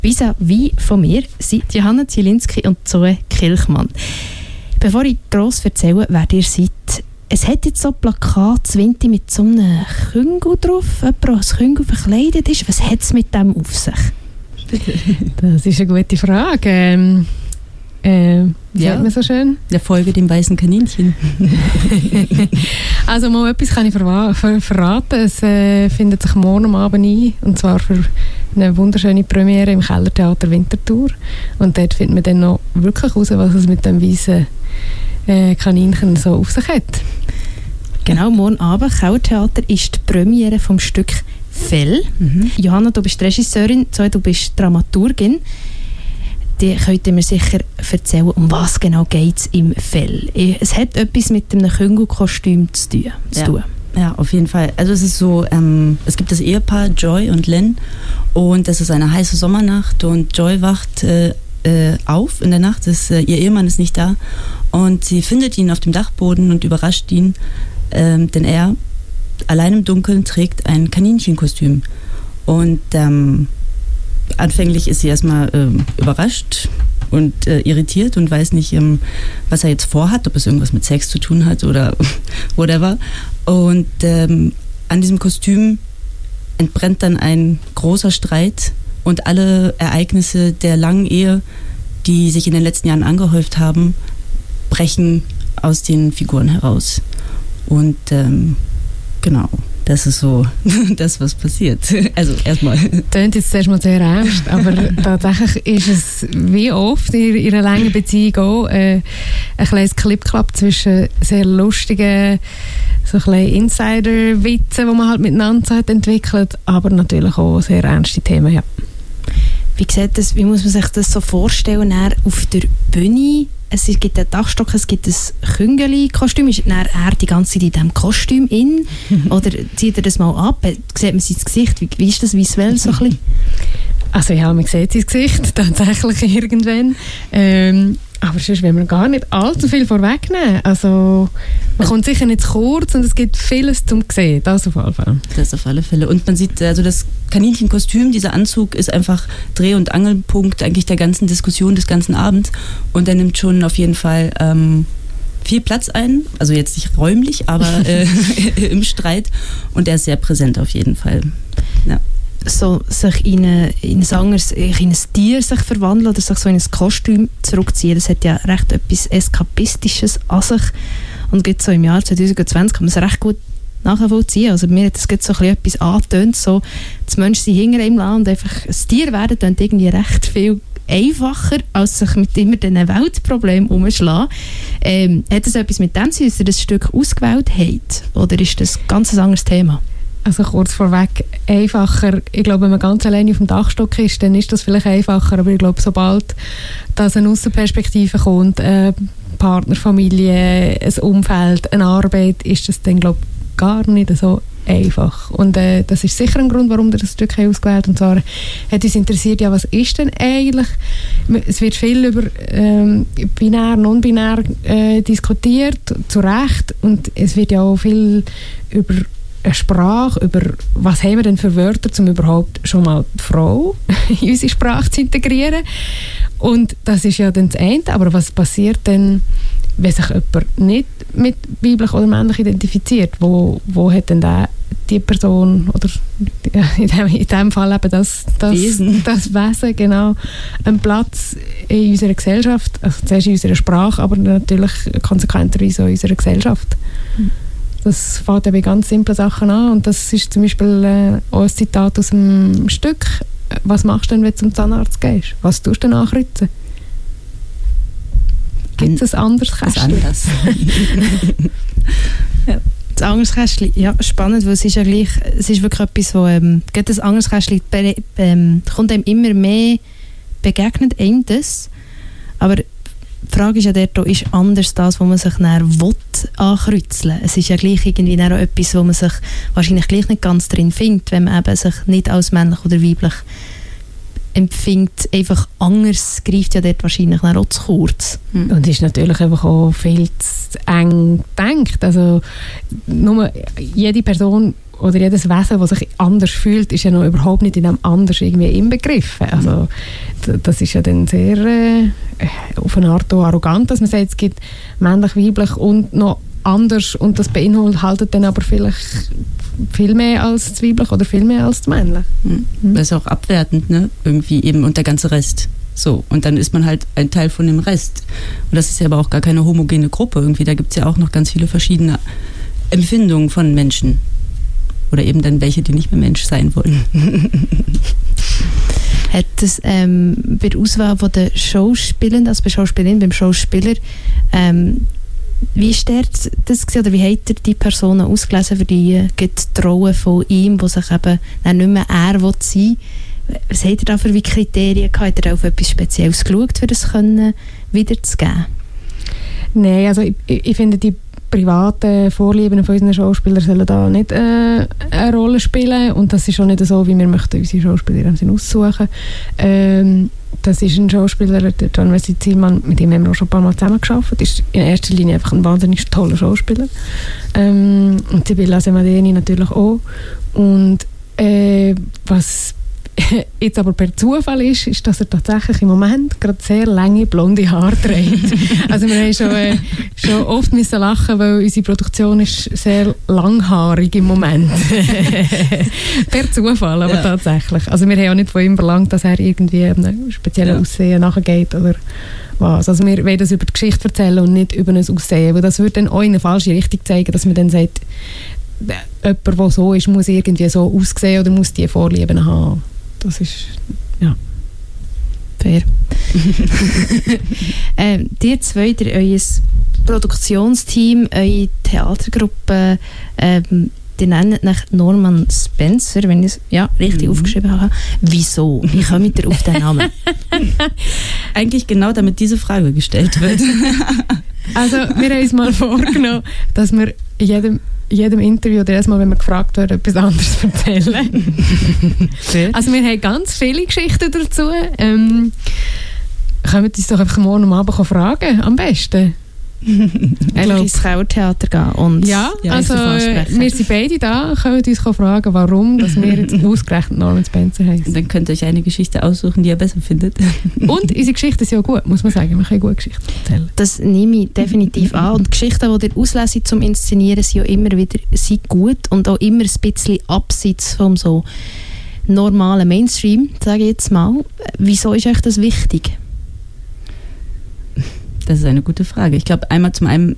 Vis-à-vis von mir sind Johanna Zielinski und Zoe Kilchmann. Bevor ich gross erzähle, wer ihr seid, es hat jetzt so Plakate Winti mit so einem Küngel drauf, jemand, der als Küngel verkleidet ist. Was hat es mit dem auf sich? Das ist eine gute Frage. Wie sagt man so schön? Der Folge dem weißen Kaninchen. Also mal etwas kann ich verraten. Es findet sich morgen Abend ein, und zwar für eine wunderschöne Premiere im Kellertheater Winterthur. Und dort findet man dann noch wirklich raus, was es mit dem weißen Kaninchen so auf sich hat. Genau, morgen Abend, Kellertheater, ist die Premiere vom Stück Fell. Johanna, du bist Regisseurin, Zoe, du bist Dramaturgin. Die könnt ihr mir sicher erzählen, um was genau geht es im Fell. Es hat etwas mit einem Küngelkostüm zu tun. Ja, auf jeden Fall. Also es ist so, es gibt das Ehepaar Joy und Len und das ist eine heiße Sommernacht und Joy wacht auf in der Nacht, ihr Ehemann ist nicht da und sie findet ihn auf dem Dachboden und überrascht ihn, denn er allein im Dunkeln trägt ein Kaninchenkostüm und anfänglich ist sie erstmal überrascht und irritiert und weiß nicht, was er jetzt vorhat, ob es irgendwas mit Sex zu tun hat oder whatever. Und an diesem Kostüm entbrennt dann ein großer Streit und alle Ereignisse der langen Ehe, die sich in den letzten Jahren angehäuft haben, brechen aus den Figuren heraus. Und genau, das ist so das, was passiert. Also erstmal. Klingt jetzt erstmal sehr ernst, aber tatsächlich ist es wie oft in einer langen Beziehung auch ein kleines Clip-Clap zwischen sehr lustigen so ein bisschen Insider-Witzen, die man halt miteinander hat entwickelt, aber natürlich auch sehr ernste Themen, ja. Wie muss man sich das so vorstellen, auf der Bühne? Es gibt einen Dachstock, es gibt ein Küngeli-Kostüm. Ist er die ganze Zeit in diesem Kostüm in? Oder zieht er das mal ab? Sieht man sein Gesicht? Wie ist das visuell so ein bisschen? Also ja, man sieht sein Gesicht tatsächlich irgendwann. Aber sonst will man gar nicht allzu viel vorwegnehmen. Also man kommt sicher nicht zu kurz und es gibt vieles zum sehen. Das auf alle Fälle. Das auf alle Fälle. Und man sieht, also das Kaninchenkostüm, dieser Anzug ist einfach Dreh- und Angelpunkt eigentlich der ganzen Diskussion des ganzen Abends. Und er nimmt schon auf jeden Fall viel Platz ein. Also jetzt nicht räumlich, aber im Streit. Und er ist sehr präsent auf jeden Fall. Ja. So sich in ein Tier sich verwandeln oder sich so in ein Kostüm zurückziehen, das hat ja recht etwas Eskapistisches an sich. Und gerade so im Jahr 2020 kann man es recht gut nachvollziehen. Also mir hat das so etwas angetönt, so das Menschsein hinter ihm lassen und einfach ein Tier werden, tönt irgendwie recht viel einfacher, als sich mit immer diesen Weltproblemen umschlagen. Hat das etwas mit dem zu tun, dass ihr das Stück ausgewählt habt? Oder ist das ganz ein anderes Thema? Also kurz vorweg, einfacher. Ich glaube, wenn man ganz alleine auf dem Dachstock ist, dann ist das vielleicht einfacher. Aber ich glaube, sobald das eine Aussenperspektive kommt, eine Partnerfamilie, ein Umfeld, eine Arbeit, ist das dann, glaube ich, gar nicht so einfach. Und das ist sicher ein Grund, warum wir das Stück ausgewählt haben. Und zwar hat uns interessiert, ja, was ist denn eigentlich? Es wird viel über binär, non-binär diskutiert, zu Recht. Und es wird ja auch viel über eine Sprache, über was haben wir denn für Wörter, um überhaupt schon mal die Frau in unsere Sprache zu integrieren. Und das ist ja dann das eine, aber was passiert denn, wenn sich jemand nicht mit weiblich oder männlich identifiziert? Wo hat denn die Person, oder in dem Fall eben das Wesen, genau, einen Platz in unserer Gesellschaft, also zuerst in unserer Sprache, aber natürlich konsequenterweise auch in unserer Gesellschaft. Das fängt bei ganz simplen Sachen an und das ist zum Beispiel auch ein Zitat aus dem Stück. Was machst du denn, wenn du zum Zahnarzt gehst? Was tust du denn ankreuzen? Gibt es ein anderes Kästchen? Ja. Das anderes Kästchen, ja, spannend, weil es ist ja gleich, es ist wirklich etwas, wo das anderes Kästchen kommt einem immer mehr, begegnet einem das, aber die Frage ist ja dort, ist anders das, wo man sich dann ankreuzeln will. Es ist ja gleich irgendwie auch etwas, wo man sich wahrscheinlich gleich nicht ganz drin findet, wenn man eben sich nicht als männlich oder weiblich empfindet. Einfach anders greift ja dort wahrscheinlich auch zu kurz. Und ist natürlich einfach auch viel zu eng gedacht. Also nur jede Person oder jedes Wesen, das sich anders fühlt, ist ja noch überhaupt nicht in dem anders irgendwie inbegriffen. Also das ist ja dann sehr auf eine Art auch arrogant, dass man sagt, es gibt männlich, weiblich und noch anders und das beinhaltet dann aber vielleicht viel mehr als das weiblich oder viel mehr als das männlich. Das ist auch abwertend, ne? Irgendwie eben und der ganze Rest. So, und dann ist man halt ein Teil von dem Rest. Und das ist ja aber auch gar keine homogene Gruppe irgendwie. Da gibt es ja auch noch ganz viele verschiedene Empfindungen von Menschen. Oder eben dann welche, die nicht mehr Mensch sein wollen. Hat es bei der Auswahl von den Schauspielern, also bei Schauspielerin, beim Schauspieler, wie ist das gewesen, oder wie hat er die Personen ausgelesen für die Rollen von ihm, die sich eben nicht mehr er sein will? Was hat er da für Kriterien gehabt? Hat er auf etwas Spezielles geschaut, für das wiederzugeben? Nein, also ich finde, die privaten Vorlieben von unseren Schauspielern sollen da nicht eine Rolle spielen und das ist auch nicht so, wie wir möchten unsere Schauspieler aussuchen. Das ist ein Schauspieler, der John Wesley Zielmann, mit dem haben wir auch schon ein paar Mal zusammengearbeitet. Ist in erster Linie einfach ein wahnsinnig toller Schauspieler. Und Sibylla Semadeni natürlich auch. Und was jetzt aber per Zufall ist, dass er tatsächlich im Moment gerade sehr lange blonde Haare trägt. Also wir haben schon oft müssen lachen, weil unsere Produktion ist sehr langhaarig im Moment. Per Zufall, aber tatsächlich. Also wir haben auch nicht von ihm verlangt, dass er irgendwie einem speziellen Aussehen nachgeht oder was. Also wir wollen das über die Geschichte erzählen und nicht über ein Aussehen, weil das würde dann auch in eine falsche Richtung zeigen, dass man dann sagt, jemand, der so ist, muss irgendwie so aussehen oder muss die Vorlieben haben. Das ist, ja. Fair. Ihr zwei, euer Produktionsteam, eure Theatergruppe, die nennen nach Norman Spencer, wenn ich es richtig aufgeschrieben habe. Wieso? Wie kommt ihr auf den Namen? Eigentlich genau, damit diese Frage gestellt wird. Also, wir haben uns mal vorgenommen, dass wir in jedem Interview oder erstmal, wenn wir gefragt werden, etwas anderes erzählen. Also wir haben ganz viele Geschichten dazu. Können wir uns doch einfach morgen am Abend fragen, am besten. Einfach ins Kauertheater gehen und also wir sind beide da, können uns fragen, warum dass wir jetzt ausgerechnet Norman Spencer heißen. Dann könnt ihr euch eine Geschichte aussuchen, die ihr besser findet. Und unsere Geschichten sind ja gut, muss man sagen. Wir können gute Geschichten erzählen. Das nehme ich definitiv an. Und die Geschichten, die ihr auslesen zum Inszenieren, sind ja immer wieder gut und auch immer ein bisschen abseits vom so normalen Mainstream, sage ich jetzt mal. Wieso ist euch das wichtig? Das ist eine gute Frage. Ich glaube, einmal zum einen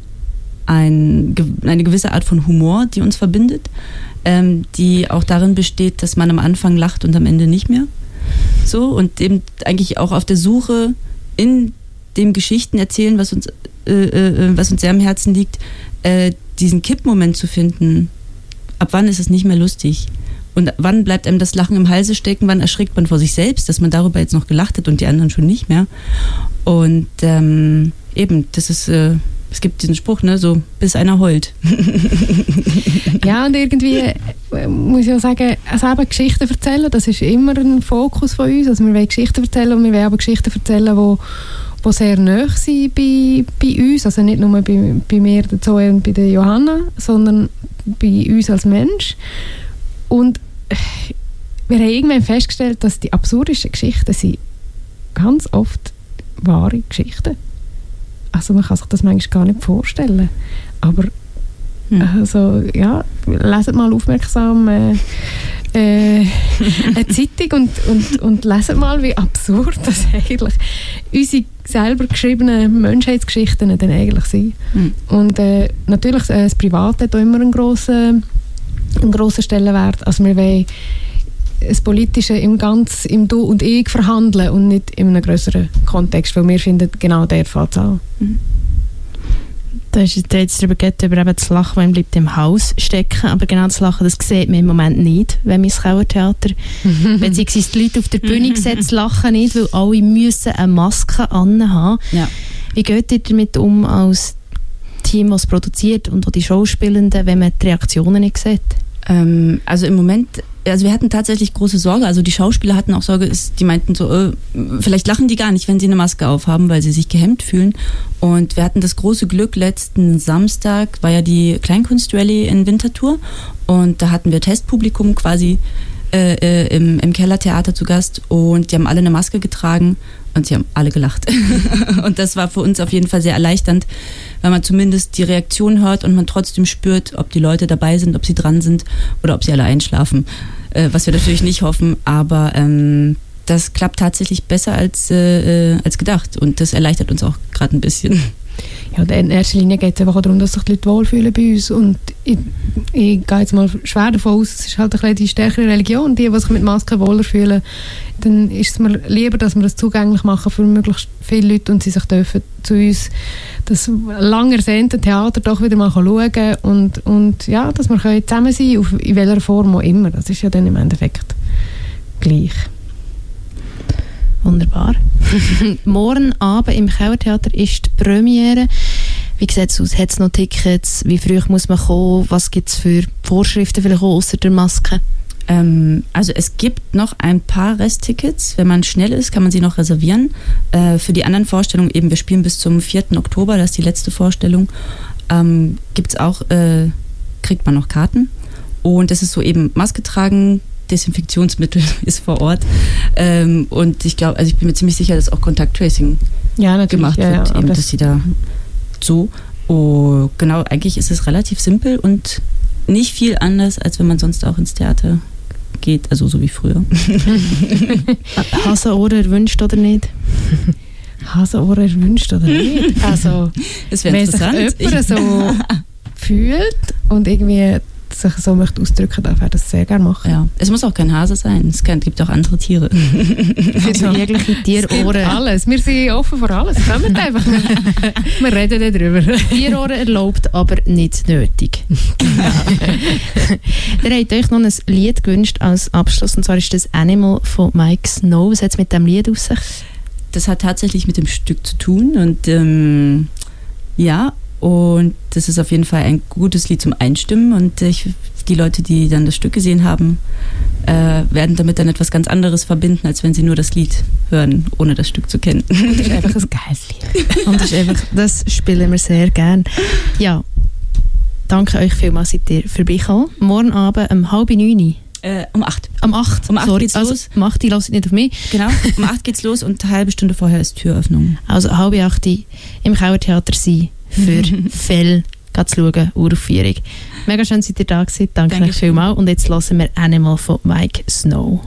eine gewisse Art von Humor, die uns verbindet, die auch darin besteht, dass man am Anfang lacht und am Ende nicht mehr. So, und eben eigentlich auch auf der Suche in dem Geschichten erzählen, was uns sehr am Herzen liegt, diesen Kippmoment zu finden. Ab wann ist es nicht mehr lustig? Und wann bleibt einem das Lachen im Halse stecken? Wann erschrickt man vor sich selbst, dass man darüber jetzt noch gelacht hat und die anderen schon nicht mehr? Und eben, das ist, es gibt diesen Spruch, ne, so, bis einer heult. Ja, und irgendwie muss ich auch sagen, also eben Geschichten erzählen, das ist immer ein Fokus von uns. Also wir wollen Geschichten erzählen und wir wollen aber Geschichten erzählen, die sehr nahe sind bei uns. Also nicht nur bei mir, der Zoe und bei der Johanna, sondern bei uns als Mensch. Und wir haben irgendwann festgestellt, dass die absurdesten Geschichten sind ganz oft wahre Geschichten. Also man kann sich das manchmal gar nicht vorstellen. Aber also, ja, leset mal aufmerksam eine Zeitung und leset mal, wie absurd das eigentlich unsere selber geschriebenen Menschheitsgeschichten dann eigentlich sind. Und natürlich, das Private hat auch immer einen grossen Stellenwert. Also wir wollen das Politische im Du und Ich verhandeln und nicht in einem grösseren Kontext, weil wir finden, genau der fängt es an. Da ist jetzt darüber geredet, über eben das Lachen, das bleibt im Haus stecken, aber genau das Lachen, das sieht man im Moment nicht, wenn wir ins Kauertheater beziehungsweise die Leute auf der Bühne gesetzt lachen nicht, weil alle müssen eine Maske anhaben. Ja. Wie geht ihr damit um als Team, das produziert und auch die Schauspielenden, wenn man die Reaktionen nicht sieht? Also im Moment also wir hatten tatsächlich große Sorge, also die Schauspieler hatten auch Sorge, die meinten so, vielleicht lachen die gar nicht, wenn sie eine Maske aufhaben, weil sie sich gehemmt fühlen. Und wir hatten das große Glück, letzten Samstag war ja die Kleinkunstrallye in Winterthur und da hatten wir Testpublikum quasi im Kellertheater zu Gast und die haben alle eine Maske getragen und sie haben alle gelacht. Und das war für uns auf jeden Fall sehr erleichternd, weil man zumindest die Reaktion hört und man trotzdem spürt, ob die Leute dabei sind, ob sie dran sind oder ob sie alle einschlafen. Was wir natürlich nicht hoffen, aber das klappt tatsächlich besser als gedacht und das erleichtert uns auch gerade ein bisschen. Ja, in erster Linie geht es einfach auch darum, dass sich die Leute wohlfühlen bei uns und ich gehe jetzt mal schwer davon aus, es ist halt ein bisschen die stärkere Religion, die sich mit Masken wohler fühlen, dann ist es mir lieber, dass wir das zugänglich machen für möglichst viele Leute und sie sich dürfen zu uns das lang ersehnte Theater doch wieder mal schauen und ja, dass wir zusammen sein können, in welcher Form auch immer, das ist ja dann im Endeffekt gleich. Wunderbar. Morgen Abend im Kellertheater ist die Premiere. Wie sieht es aus? Hat es noch Tickets? Wie früh muss man kommen? Was gibt es für Vorschriften vielleicht auch außer der Maske? Also es gibt noch ein paar Resttickets. Wenn man schnell ist, kann man sie noch reservieren. Für die anderen Vorstellungen eben, wir spielen bis zum 4. Oktober, das ist die letzte Vorstellung, gibt's auch, kriegt man noch Karten. Und das ist so eben Maske tragen, Desinfektionsmittel ist vor Ort. Und ich glaube, also ich bin mir ziemlich sicher, dass auch Kontakttracing gemacht wird, eben, dass sie da so. Oh, genau, eigentlich ist es relativ simpel und nicht viel anders, als wenn man sonst auch ins Theater geht, also so wie früher. Hasenohren erwünscht oder nicht? Hasenohren erwünscht oder nicht? Also, das wäre interessant. Wenn sich jemand so fühlt und irgendwie sich so möchte ausdrücken, darf er das sehr gerne machen. Ja, es muss auch kein Hase sein. Es gibt auch andere Tiere. Also jegliche Tierohren. Alles. Wir sind offen für alles. Kommt einfach. Wir reden nicht drüber. Tierohren erlaubt, aber nicht nötig. Ihr habt euch noch ein Lied gewünscht als Abschluss, und zwar ist das «Animal» von Mike Snow. Was hat es mit dem Lied aus sich? Das hat tatsächlich mit dem Stück zu tun und ja, und das ist auf jeden Fall ein gutes Lied zum Einstimmen und die Leute, die dann das Stück gesehen haben, werden damit dann etwas ganz anderes verbinden, als wenn sie nur das Lied hören, ohne das Stück zu kennen. Und das ist einfach ein geiles Lied. Und das spielen wir sehr gern. Ja, danke euch vielmals, seid ihr vorbeigekommen. Morgen Abend um 8:30. Um 8. Um 8. Um 8 geht's los. Also, um 8 lasst nicht auf mich. Genau, um 8 geht's los und eine halbe Stunde vorher ist Türöffnung. Also 7:30 im Kellertheater sein, für Fell zu schauen, Uraufführung. Mega schön, seid ihr da gewesen. Danke euch vielmals. Und jetzt hören wir «Animal» von Mike Snow.